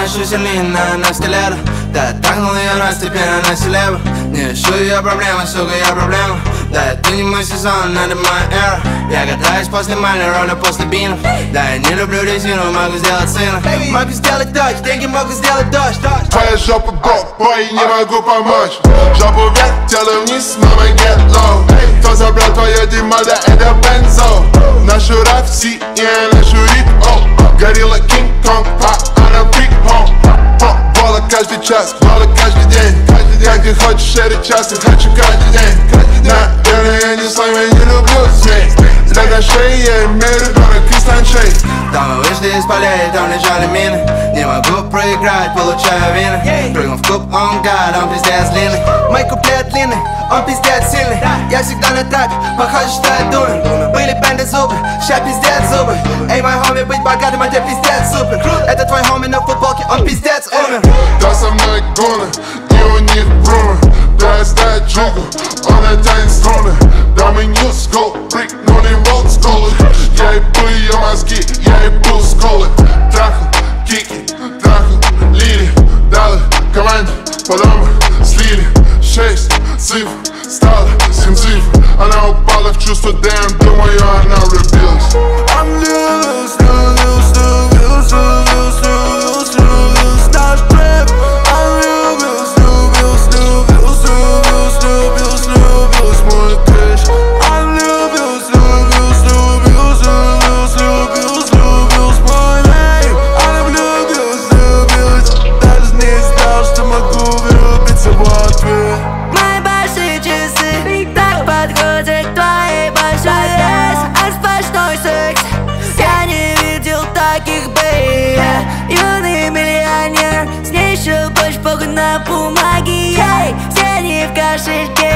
еще сильнее на стилету. Да, трахнул ее раз, теперь она селеба. Не ищу ее проблемы, сука, я проблема. Да, это не мой сезон, это моя эра. Я катаюсь после Майли, роли после бинов. Да, я не люблю резину, могу сделать сына. Могу сделать дождь, деньги могу сделать дождь. Твоя жопа бой, не могу помочь. Жопу вверх, тело вниз, мама get low. Кто забрал твое дерьмо, да это бензо. Нашу раф, си, и нашу рит, Горилла, Кинг-Конг, она фрик, Бола каждый час, бола каждый день. Как ты хочешь этот час, я хочу каждый день. Наверное, я не слайм, я не люблю змей. Для грошей я имею ребенок из ланчей. Там мы вышли из полей, там лежали мины. Не могу проиграть, получаю вины. Прыгнул в куб, он гад, он пиздец длинный. Мой куплет длинный, он пиздец сильный. Я всегда на трапе, похоже, что я думаю. Были бенды зубы, ща пиздец зубы. Эй, мой хоми, быть богатым, это пиздец супер. Это твой хоми на футболке, он пиздец умер. Да, со мной гуны, и у них брумы. Да, я знаю джугу, он тянет струны. Да, мы new school, прыгнули в old school. Я ебу ее мозги, я ебу сколы. Трахал, кики, трахал, лили. Дали команду, потом мы слили. 6 цифр, стало 7 цифр. Она упала в чувство, damn, думаю, она влюбилась. I'm loose, loose, loose, loose, loose, loose, loose, наш трэп. I'm loose, loose, loose, loose, loose, loose, мой кэш. I'm loose, loose, loose, loose, loose, loose, мой name. I'm loose, loose, даже не знал, что могу влюбиться в ответ. Мои большие часы так подходят к твоей большой вес. А сплошной секс я не видел таких, бэй. Юный миллионер, с ней еще больше похуй на бумаге. Все не в кошельке.